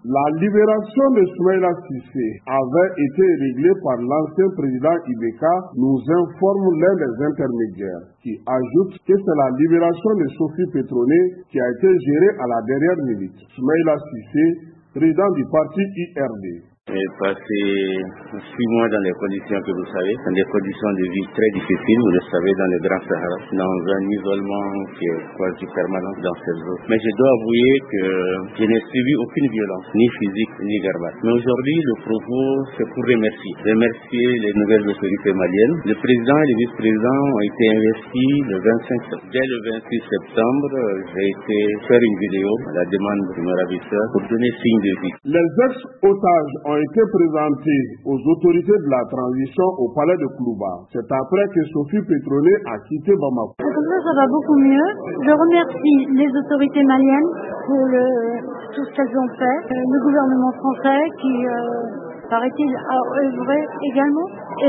La libération de Soumaïla Cissé avait été réglée par l'ancien président Ibeka, nous informe l'un des intermédiaires, qui ajoute que c'est la libération de Sophie Petroné qui a été gérée à la dernière minute. Soumaïla Cissé, président du parti IRD. J'ai passé 6 mois dans les conditions que vous savez, dans des conditions de vie très difficiles, vous le savez, dans le Grand Sahara, dans un isolement qui est quasi permanent dans cette zone. Mais je dois avouer que je n'ai subi aucune violence, ni physique, ni verbale. Mais aujourd'hui, le propos, c'est pour remercier les nouvelles autorités maliennes. Le président et le vice-président ont été investis le 25 septembre. Dès le 26 septembre, j'ai été faire une vidéo à la demande de mes ravisseurs pour donner signe de vie. Les ex-otages ont été présentés aux autorités de la transition au palais de Koulouba. C'est après que Sophie Petroné a quitté Bamako. Ça va beaucoup mieux. Je remercie les autorités maliennes pour tout ce qu'elles ont fait. Le gouvernement français qui, paraît-il, a œuvré également.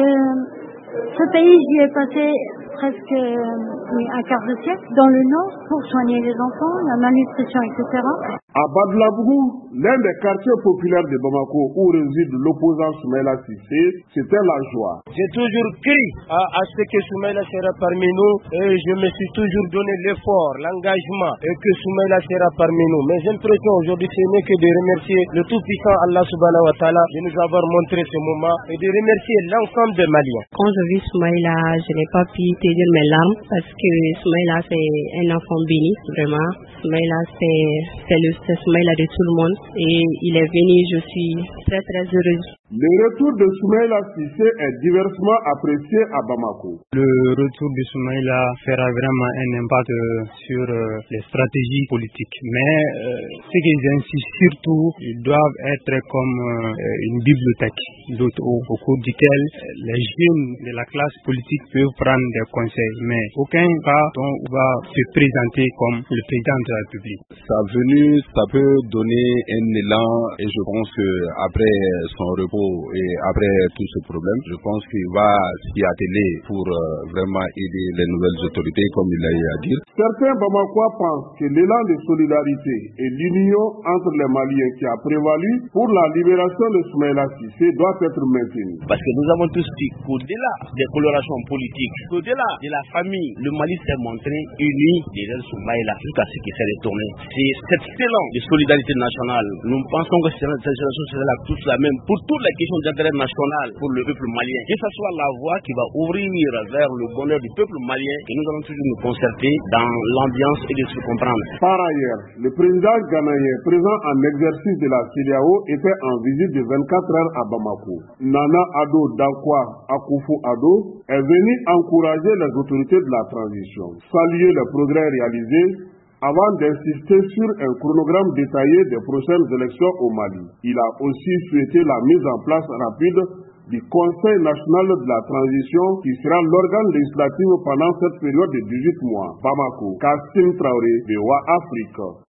Ce pays, j'y ai passé presque un quart de siècle dans le nord pour soigner les enfants, la malnutrition, etc. À Badlabougou, l'un des quartiers populaires de Bamako où réside l'opposant Soumaïla Cissé, c'était la joie. J'ai toujours cru à ce que Soumaïla sera parmi nous et je me suis toujours donné l'effort, l'engagement et que Soumaïla sera parmi nous. Mes impressions aujourd'hui, ce n'est que de remercier le tout-puissant Allah subhanahu wa ta'ala de nous avoir montré ce moment et de remercier l'ensemble des Maliens. Quand j'ai vu Soumaïla, je n'ai pas pu tenir mes larmes parce que Soumaïla c'est un enfant béni, vraiment. Soumaïla c'est Soumaïla de tout le monde et il est venu, je suis très très heureuse. Le retour de Soumaïla Cissé est diversement apprécié à Bamako. Le retour de Soumaïla fera vraiment un impact sur les stratégies politiques. Mais ce que j'insiste surtout, ils doivent être comme une bibliothèque au cours duquel les jeunes de la classe politique peuvent prendre des conseils. Mais aucun cas on va se présenter comme le président de la République. Sa venue, ça peut donner un élan et je pense qu'après son repos et après tout ce problème, je pense qu'il va s'y atteler pour vraiment aider les nouvelles autorités comme il a eu à dire. Certains Bamakois pensent que l'élan de solidarité et l'union entre les Maliens qui a prévalu pour la libération de Soumaïla Cissé doit être maintenu. Parce que nous avons tous dit qu'au-delà des colorations politiques, qu'au-delà de la famille, le Mali s'est montré uni derrière Soumaïla jusqu'à ce qu'il s'est retourné. C'est cet élan de solidarité nationale. Nous pensons que cette génération sera tous la même pour toutes les questions d'intérêt national pour le peuple malien. Que ce soit la voie qui va ouvrir vers le bonheur du peuple malien et nous allons toujours nous concerter dans l'ambiance et de se comprendre. Par ailleurs, le président ghanéen présent en exercice de la CEDEAO était en visite de 24 heures à Bamako. Nana Addo Dankwa Akufo-Addo est venu encourager les autorités de la transition, saluer les progrès réalisés avant d'insister sur un chronogramme détaillé des prochaines élections au Mali. Il a aussi souhaité la mise en place rapide du Conseil national de la transition qui sera l'organe législatif pendant cette période de 18 mois. Bamako, Kassim Traoré, VOA Afrique.